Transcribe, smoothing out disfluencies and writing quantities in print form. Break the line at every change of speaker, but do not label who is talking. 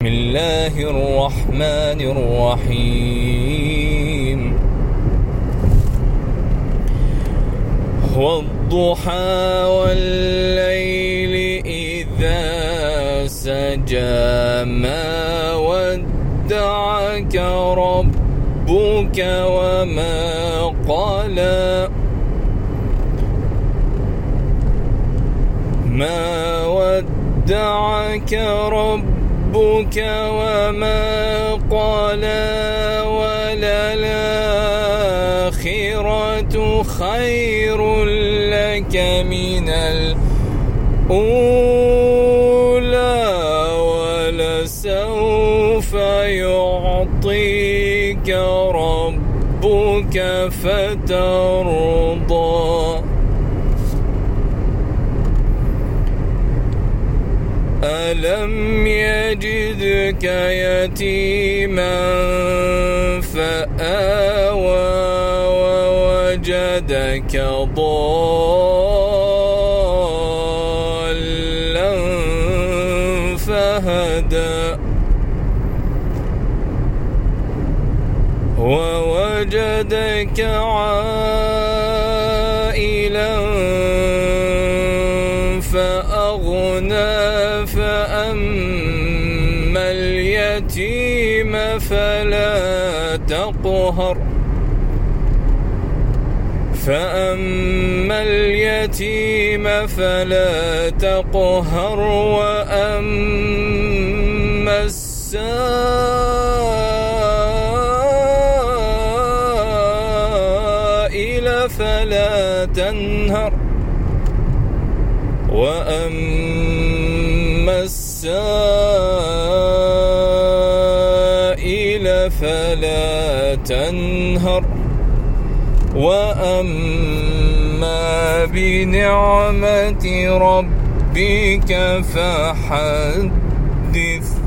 بسم الله الرحمن الرحيم والضحى والليل إذا سجى ما ودعك ربك وما قلى ما ودعك ربك وما قلى وللآخرة خير لك من الأولى ولسوف يعطيك ربك فترضى ألم يجدك يتيما فآوى ووجدك ضالا فهدى ووجدك عائلا فأغنى فأما اليتيم فلا تقهر وأما السائل فلا تنهر وأما السائل فلا تنهر وأما بنعمة ربك فحدث.